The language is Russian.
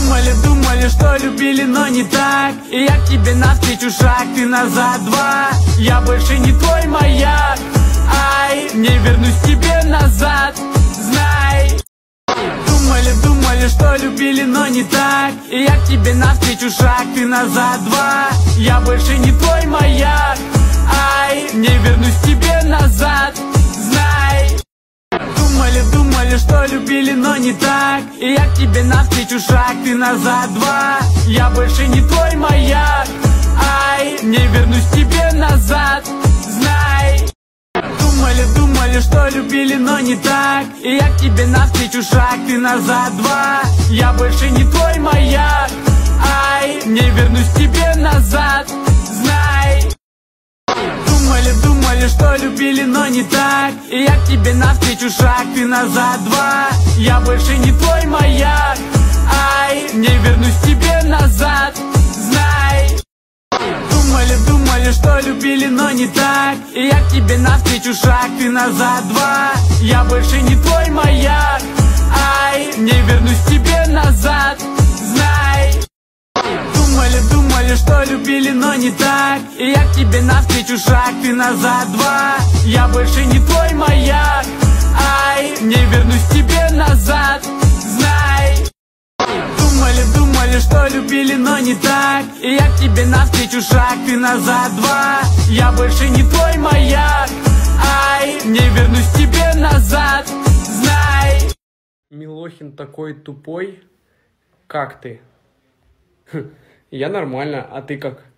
Думали, что любили, но не так. И я к тебе навстречу шаг, ты назад два. Я больше не твой маяк. Ай, не вернусь к тебе назад, знай. Думали, что любили, но не так. И я к тебе навстречу шаг, ты назад два. Я больше не твой маяк. Ай, не вернусь к тебе назад, знай. Думали, что любили, но не так. И я к тебе навстречу шаг, ты назад два. Я больше не твой маяк. Ай, не вернусь к тебе назад, знай. Думали, что любили, но не так. И я к тебе навстречу шаг, ты назад два. Я больше не твой маяк. Ай, не вернусь к тебе назад, знай. Думали, что любили, но не так. И я к тебе навстречу шаг, ты назад два. Я больше не твой маяк. Ай, не вернусь к тебе назад, знай. Думали, что любили, но не так. И я к тебе навстречу шаг, ты назад два. Я больше не твой маяк. Ай, не вернусь к тебе назад, знай. Думали, что любили, но не так. И я к тебе навстречу шаг, ты назад два. Я больше не твой маяк. Ай, не вернусь к тебе назад, знай. Думали, что любили, но не так. И я к тебе навстречу шаг, ты назад два. Я больше не твой маяк. Ай, не вернусь к тебе назад, знай. Милохин такой тупой. Как ты? Я нормально, а ты как?